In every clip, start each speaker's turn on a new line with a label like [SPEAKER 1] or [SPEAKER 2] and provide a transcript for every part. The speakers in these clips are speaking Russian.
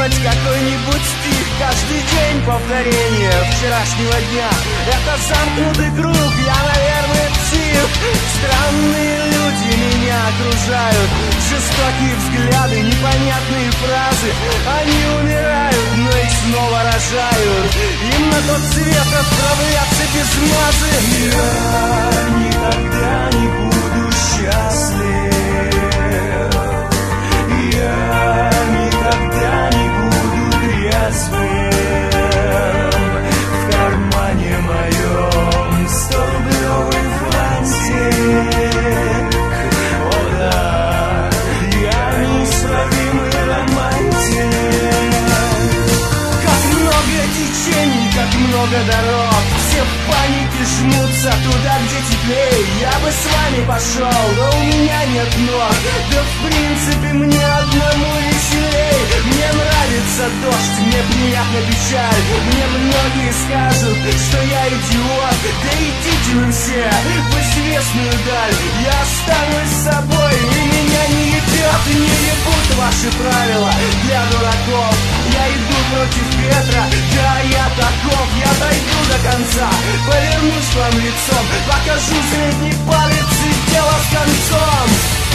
[SPEAKER 1] хоть какой-нибудь стих. Каждый день повторение вчерашнего дня. Это замкнутый круг, я, наверное, псих. Странные люди меня окружают, жестокие взгляды, непонятные фразы. Они умирают, но их снова рожают. Им на тот свет отправляться без мазы. Я никогда не буду счастлив. Я никогда не буду трезвым. В кармане моем 100-рублевый фантик. О да, я неисправимый романтик. Как много течений, как много дорог. Все в панике жмутся туда, где теплее. Я бы с вами пошел, но у меня нет ног. Да в принципе мне одному веселей. Мне нравится дождь, мне приятна печаль. Мне многие скажут, что я идиот. Да идите вы все в известную даль. Я останусь собой, и меня не ебет и не ебут ваши правила для дураков. Я иду против ветра, да я таков. Я дойду до конца, повернусь к вам лицом, покажу средний палец и дело с концом.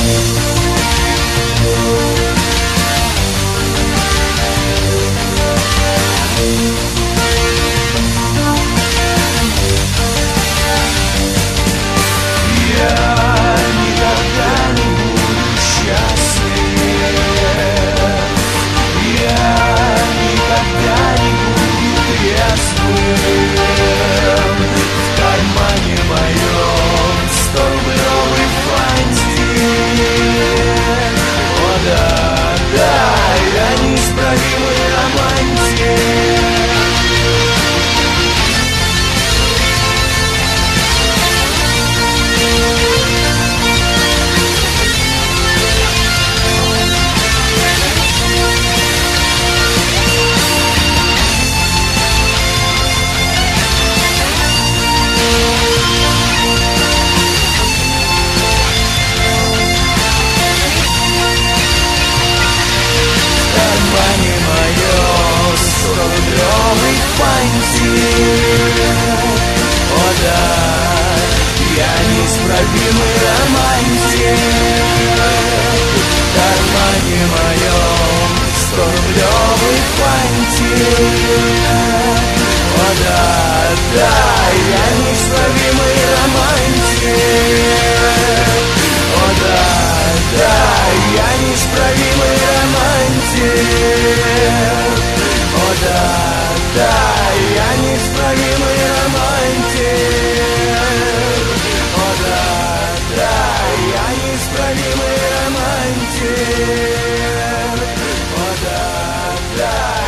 [SPEAKER 1] Я никогда не буду счастлив. Я никогда не буду трезвым. В кармане моем 100-рублевый фантик. О да, да, я неисправимый романтик. О да, я неисправимый романтик. В кармане моем 100-рублевый фантик. О да, да, я неисправимый романтик. О да, да, я неисправимый романтик. О да, да, я неисправимый романтик. О да, да, я неисправимый романтик. О да, да.